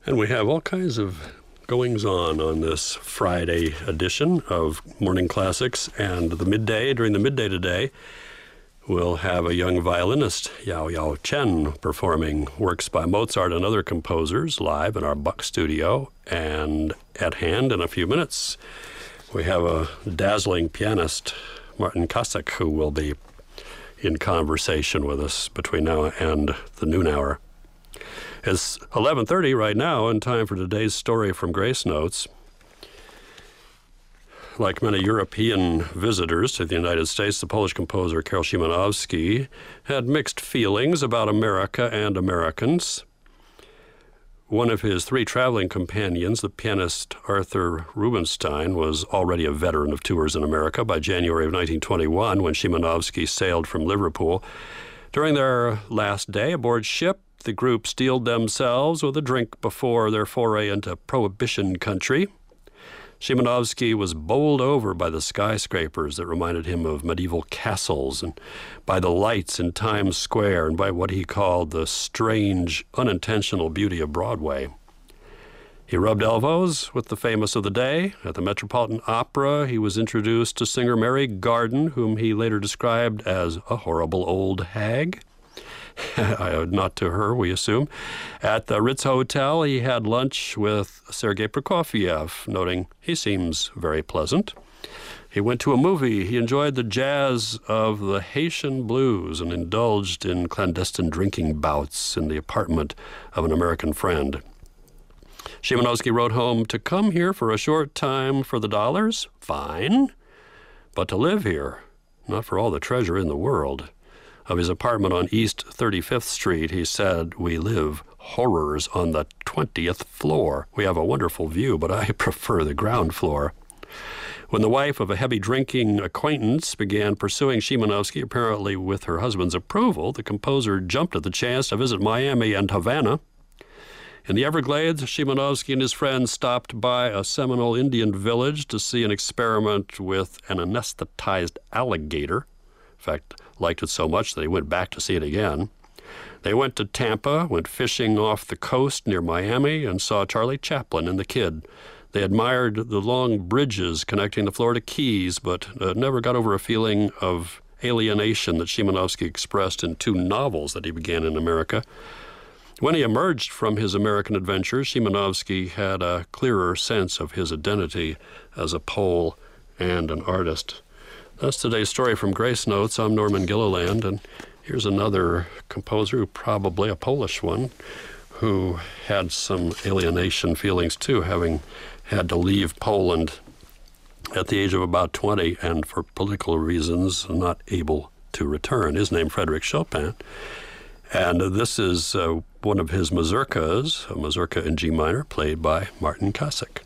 And we have all kinds of goings-on this Friday edition of Morning Classics. And during the midday today, we'll have a young violinist, Yao Yao Chen, performing works by Mozart and other composers live in our Buck studio. And at hand in a few minutes, we have a dazzling pianist, Martin Kasek, who will be in conversation with us between now and the noon hour. It's 11:30 right now, and time for today's story from Grace Notes. Like many European visitors to the United States, the Polish composer Karol Szymanowski had mixed feelings about America and Americans. One of his three traveling companions, the pianist Arthur Rubinstein, was already a veteran of tours in America by January of 1921 when Szymanowski sailed from Liverpool. During their last day aboard ship, the group steeled themselves with a drink before their foray into Prohibition country. Szymanowski was bowled over by the skyscrapers that reminded him of medieval castles, and by the lights in Times Square, and by what he called the strange, unintentional beauty of Broadway. He rubbed elbows with the famous of the day. At the Metropolitan Opera, he was introduced to singer Mary Garden, whom he later described as a horrible old hag. Not to her, we assume. At the Ritz Hotel, he had lunch with Sergei Prokofiev, noting he seems very pleasant. He went to a movie. He enjoyed the jazz of the Haitian blues and indulged in clandestine drinking bouts in the apartment of an American friend. Szymanowski wrote home, "To come here for a short time for the dollars? Fine. But to live here, not for all the treasure in the world." Of his apartment on East 35th Street, he said, "We live horrors on the 20th floor. We have a wonderful view, but I prefer the ground floor." When the wife of a heavy drinking acquaintance began pursuing Szymanowski, apparently with her husband's approval, the composer jumped at the chance to visit Miami and Havana. In the Everglades, Szymanowski and his friends stopped by a Seminole Indian village to see an experiment with an anesthetized alligator. In fact, liked it so much that he went back to see it again. They went to Tampa, went fishing off the coast near Miami, and saw Charlie Chaplin and the Kid. They admired the long bridges connecting the Florida Keys, but never got over a feeling of alienation that Szymanowski expressed in two novels that he began in America. When he emerged from his American adventures, Szymanowski had a clearer sense of his identity as a Pole and an artist. That's today's story from Grace Notes. I'm Norman Gilliland, and here's another composer, probably a Polish one, who had some alienation feelings too, having had to leave Poland at the age of about 20 and for political reasons not able to return. His name, Frédéric Chopin, and this is one of his mazurkas, a mazurka in G minor, played by Martin Kasek.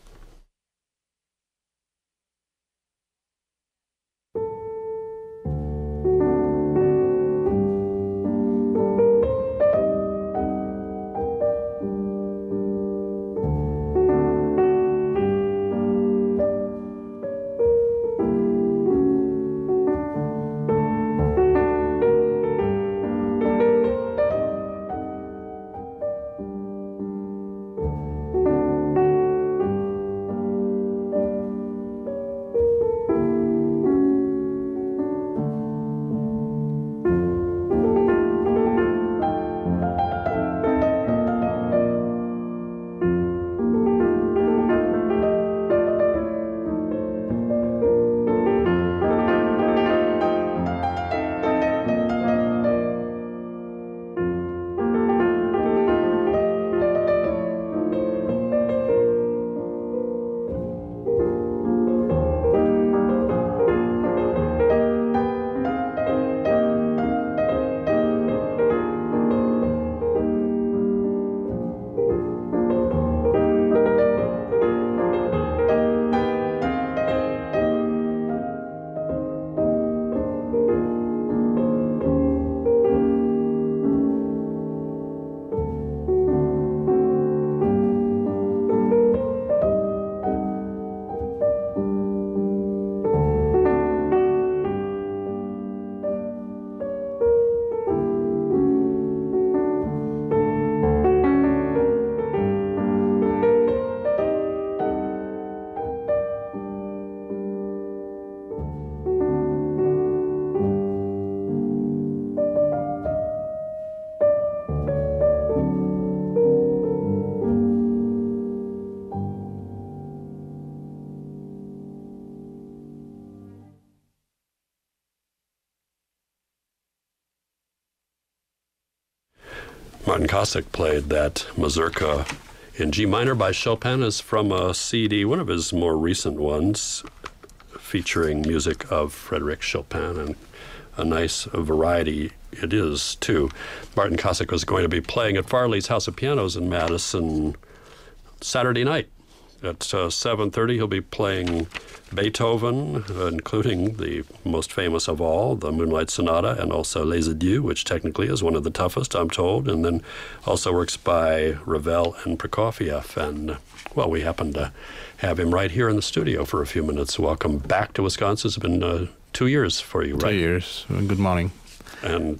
Martin Kosick played that mazurka in G minor by Chopin is from a CD, one of his more recent ones, featuring music of Frédéric Chopin, and a nice variety it is, too. Martin Kosick was going to be playing at Farley's House of Pianos in Madison Saturday night. At 7:30, he'll be playing Beethoven, including the most famous of all, the Moonlight Sonata, and also Les Adieux, which technically is one of the toughest, I'm told, and then also works by Ravel and Prokofiev. And, well, we happen to have him right here in the studio for a few minutes. Welcome back to Wisconsin. It's been 2 years for you, right? 2 years. Good morning. And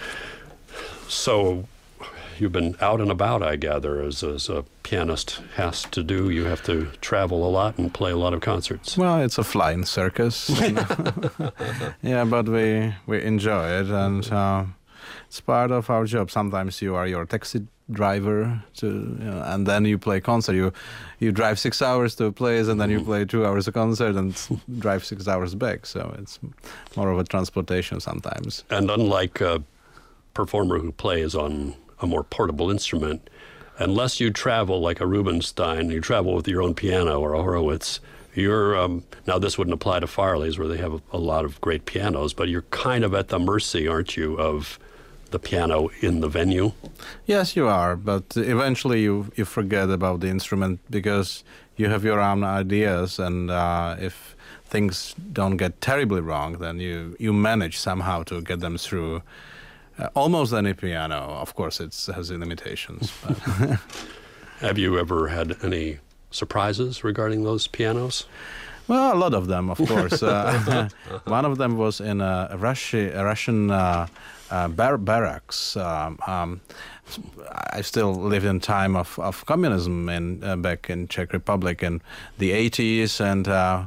so you've been out and about, I gather, as a pianist has to do. You have to travel a lot and play a lot of concerts. Well, it's a flying circus. Yeah, but we enjoy it, and it's part of our job. Sometimes you are your taxi driver, and then you play concert. You drive 6 hours to a place, and then you play 2 hours a concert and drive 6 hours back. So it's more of a transportation sometimes. And unlike a performer who plays on a more portable instrument, unless you travel like a Rubinstein, you travel with your own piano or a Horowitz, you're, now this wouldn't apply to Farley's where they have a lot of great pianos, but you're kind of at the mercy, aren't you, of the piano in the venue? Yes, you are, but eventually you forget about the instrument because you have your own ideas, and if things don't get terribly wrong, then you manage somehow to get them through. Almost any piano, of course, it has limitations. But Have you ever had any surprises regarding those pianos? Well, a lot of them, of course. One of them was in a Russian barracks. I still lived in time of communism back in Czech Republic in the 80s, and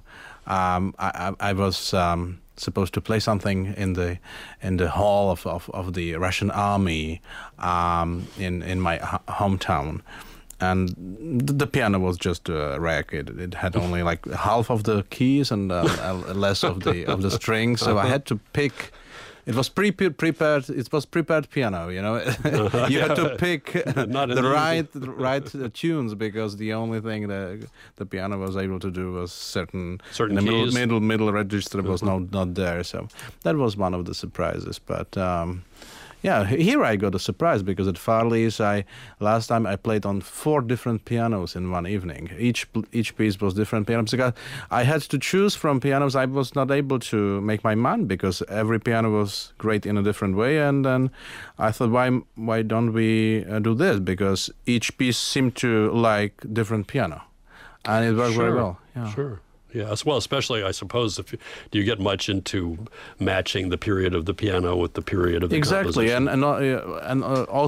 I was supposed to play something in the hall of the Russian army in my hometown. And the piano was just a wreck. It had only like half of the keys and less of the strings. So I had to pick. It was prepared. It was prepared piano. You know, you had to pick the right tunes because the only thing the piano was able to do was certain keys. middle register was not there. So that was one of the surprises. But yeah, here I got a surprise because at Farley's, last time I played on 4 different pianos in one evening. Each piece was different pianos. Because I had to choose from pianos. I was not able to make my mind because every piano was great in a different way. And then I thought, why don't we do this? Because each piece seemed to like different piano, and it worked very well. Yeah. Sure. Yeah, well, especially, I suppose, do you get much into matching the period of the piano with the period of the composition? and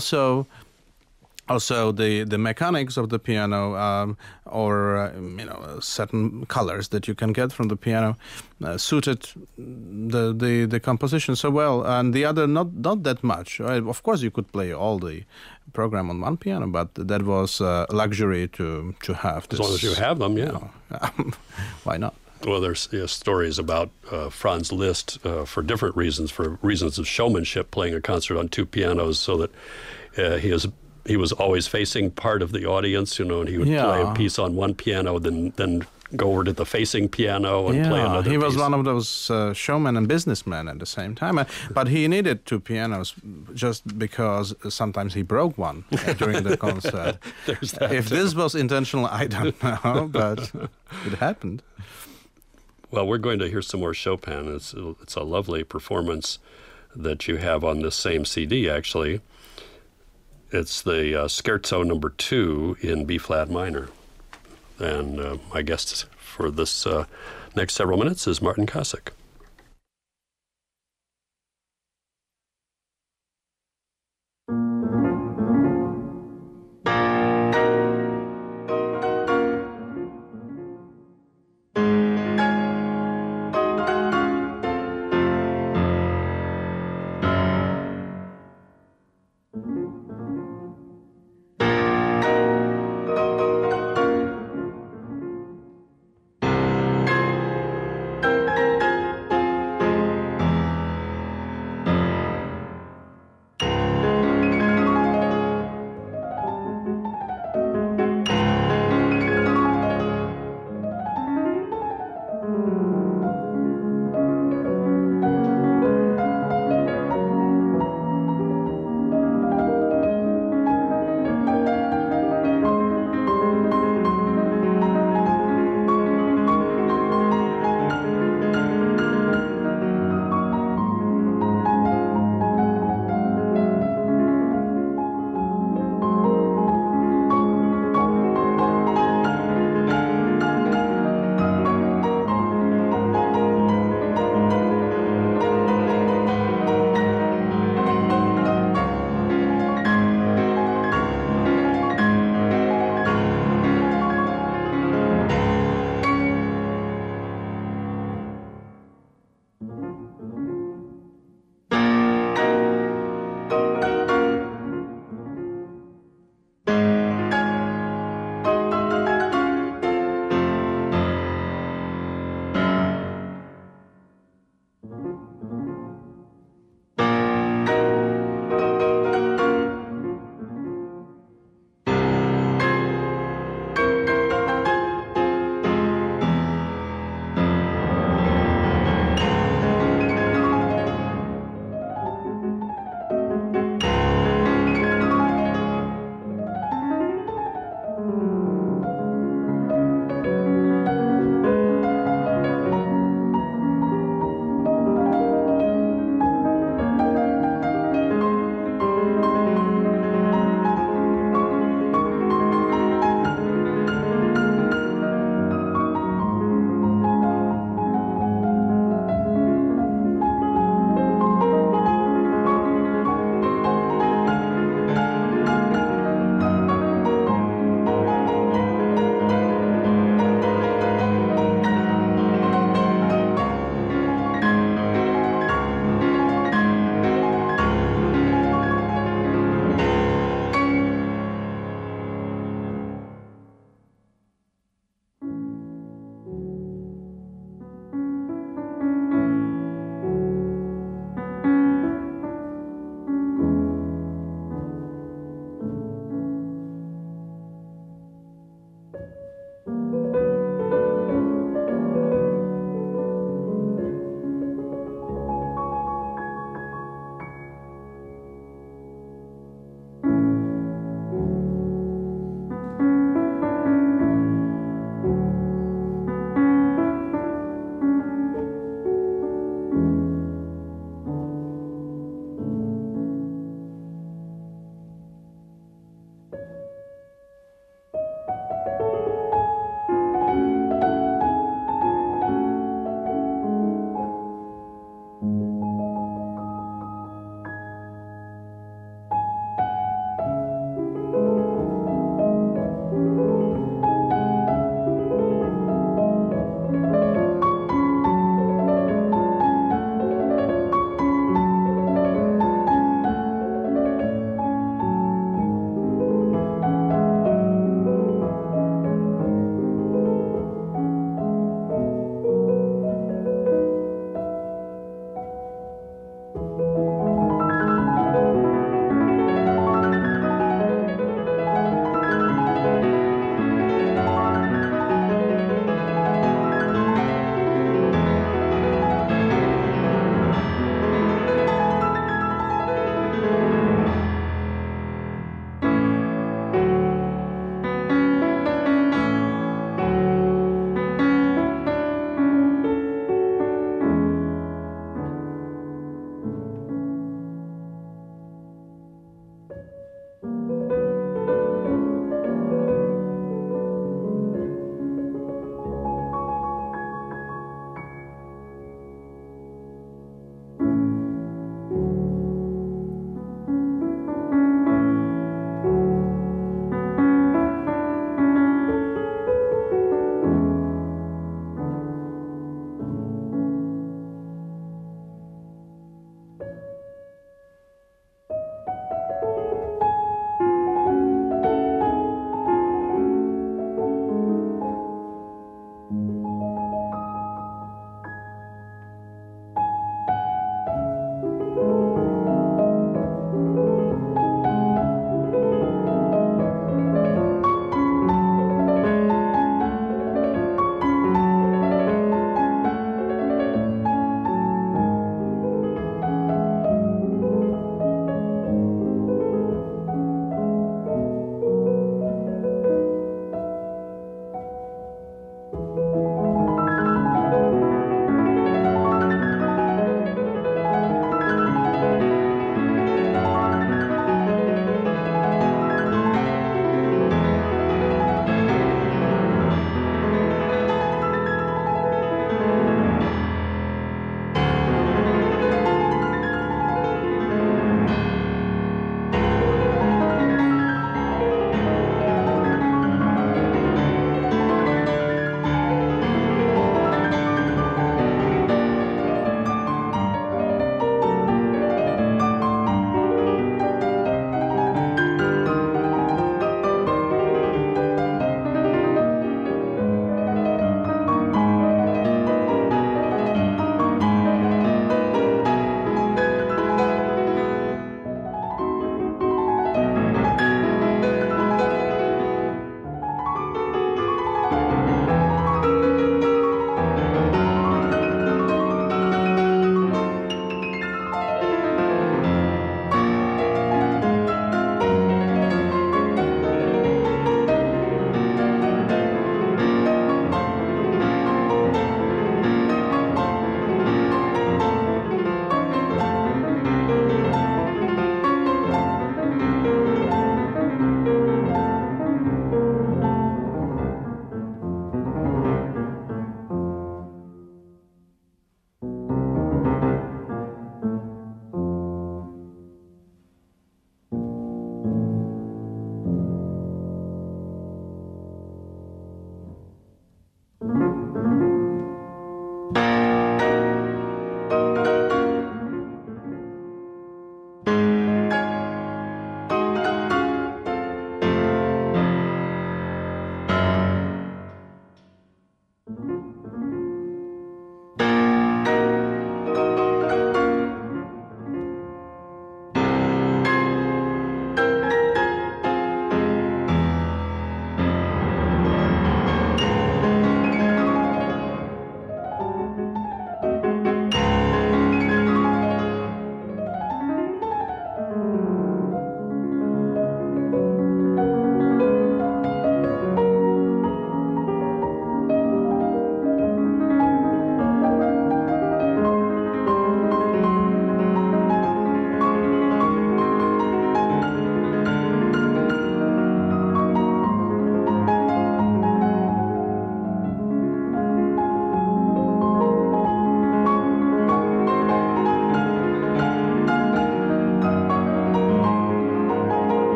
also the mechanics of the piano, or certain colors that you can get from the piano, suited the composition so well, and the other not that much. Of course, you could play all the program on one piano, but that was a luxury to have. As long as you have them, yeah. Why not? Well, there's stories about Franz Liszt for different reasons, for reasons of showmanship, playing a concert on 2 pianos so that he was always facing part of the audience, and he would play a piece on one piano, then go over to the facing piano and play another piece. He was one of those showmen and businessmen at the same time. But he needed 2 pianos just because sometimes he broke one during the concert. There's that if this was intentional, I don't know, but it happened. Well, we're going to hear some more Chopin. It's a lovely performance that you have on this same CD, actually. It's the Scherzo number 2 in B-flat minor. And my guest for this next several minutes is Martin Kosick.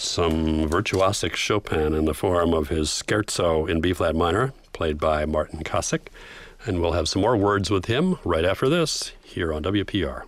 some virtuosic Chopin in the form of his Scherzo in B-flat minor, played by Martin Kosick. And we'll have some more words with him right after this here on WPR.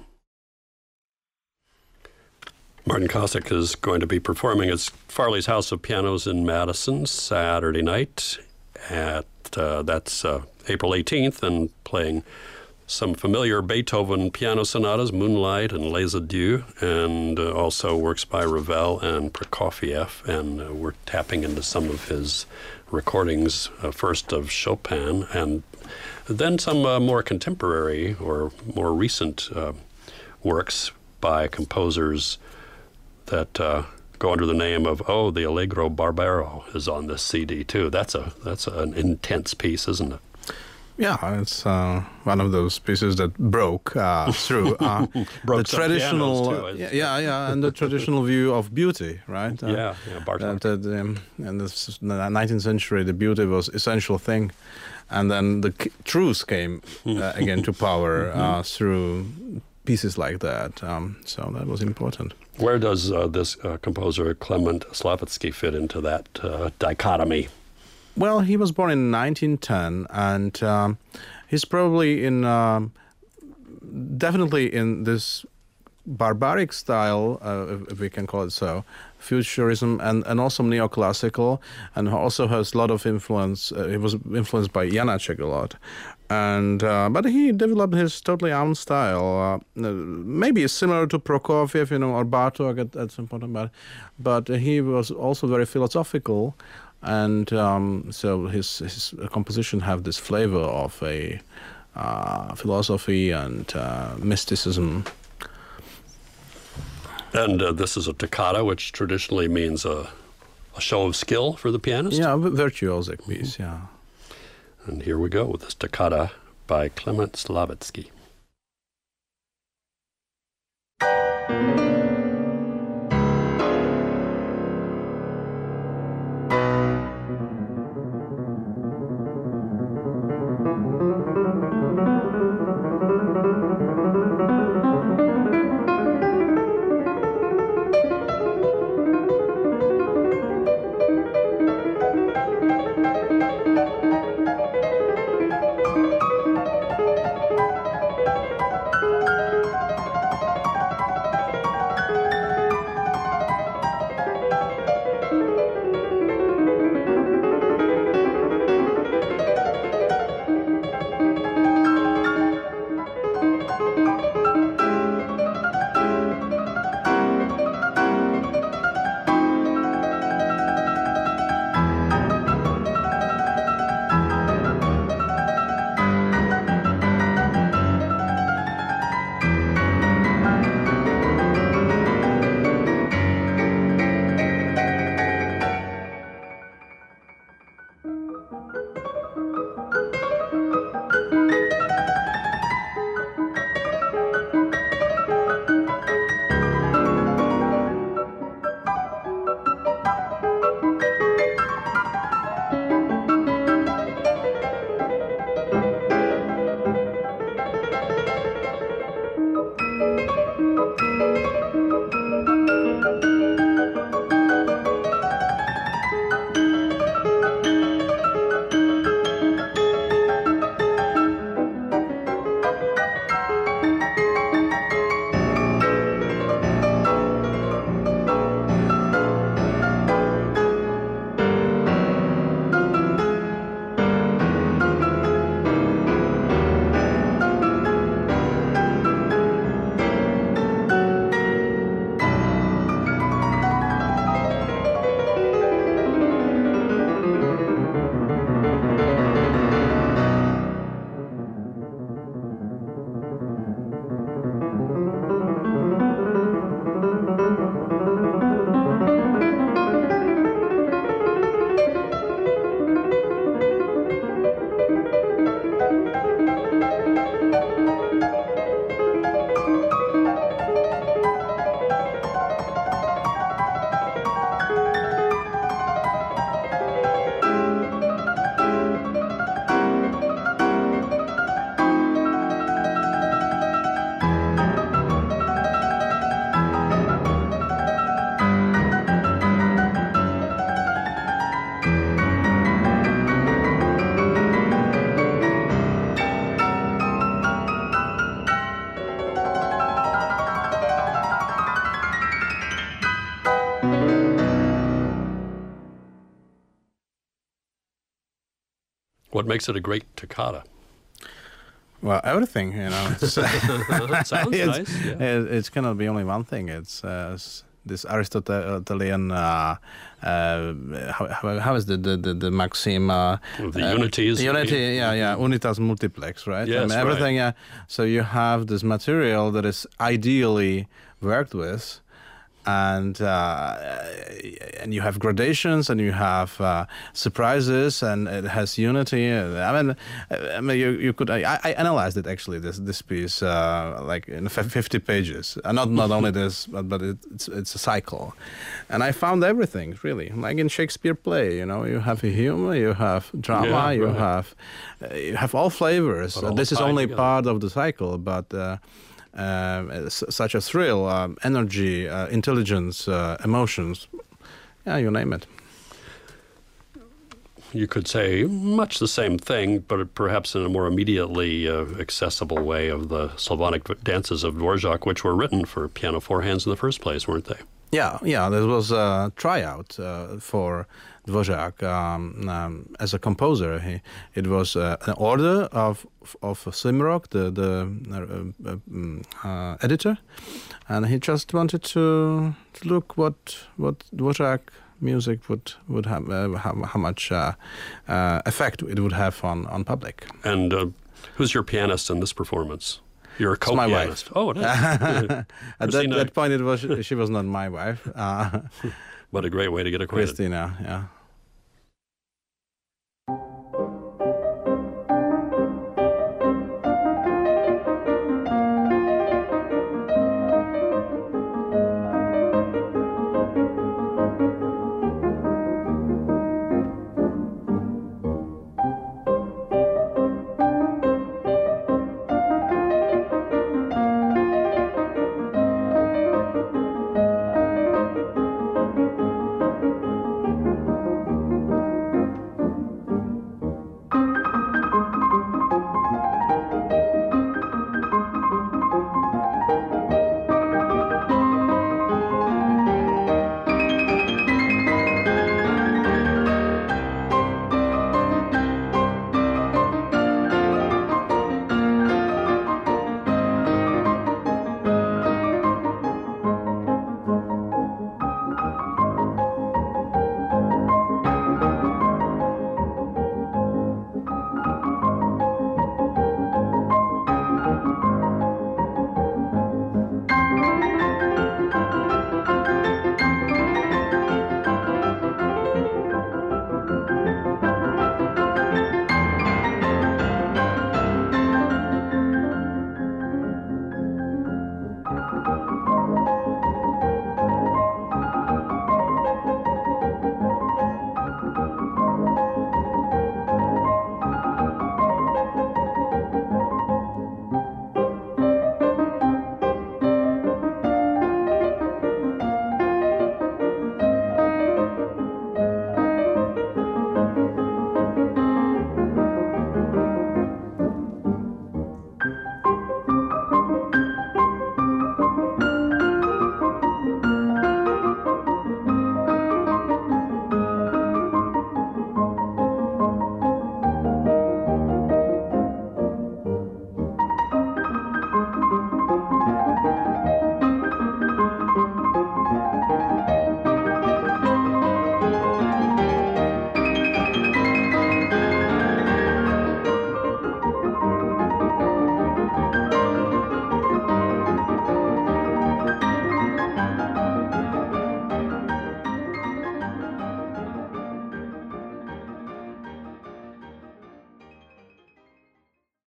Martin Kosick is going to be performing at Farley's House of Pianos in Madison Saturday night that's April 18th, and playing some familiar Beethoven piano sonatas, Moonlight and Les Adieux, and also works by Ravel and Prokofiev. And we're tapping into some of his recordings, first of Chopin, and then some more contemporary or more recent works by composers that go under the name of the Allegro Barbaro is on this CD too. That's an intense piece, isn't it? Yeah, it's one of those pieces that broke through broke the traditional, too, and the traditional view of beauty, right? Bartok. In the 19th century, the beauty was essential thing, and then the truth came again to power through pieces like that. So that was important. Where does this composer Klement Slavitsky fit into that dichotomy? Well, he was born in 1910, and he's probably definitely in this barbaric style, if we can call it so, futurism, and also neoclassical, and also has a lot of influence. He was influenced by Janacek a lot, and but he developed his totally own style. Maybe similar to Prokofiev, or Bartók at some point, but he was also very philosophical. And so his composition have this flavor of a philosophy and mysticism. And this is a toccata, which traditionally means a show of skill for the pianist? Yeah, a virtuosic piece, yeah. And here we go with this toccata by Klement Slavitsky. What makes it a great toccata? Well, everything, It's, That sounds nice. Yeah. it's cannot be only one thing. It's this Aristotelian. How is the maxim? The unities. Unity, unitas multiplex, right? Yes, everything. So you have this material that is ideally worked with, and you have gradations, and you have surprises, and it has unity. I mean, you could. I analyzed it actually. This piece, like in 50 pages. Not only this, but it's a cycle, and I found everything really, like in Shakespeare play. You have humor, you have drama, you have all flavors. This is only part of the cycle, but. Such a thrill, energy, intelligence, emotions, you name it. You could say much the same thing, but perhaps in a more immediately accessible way of the Slavonic dances of Dvorak, which were written for piano four hands in the first place, weren't they? Yeah. There was a tryout for Dvorak as a composer. It was an order of Slimrock, the editor, and he just wanted to look what Dvorak music would have, how much effect it would have on public. And who's your pianist in this performance? You're a co-pianist. My wife. Oh, it is. At that point, she was not my wife. What a great way to get acquainted. Christina, yeah.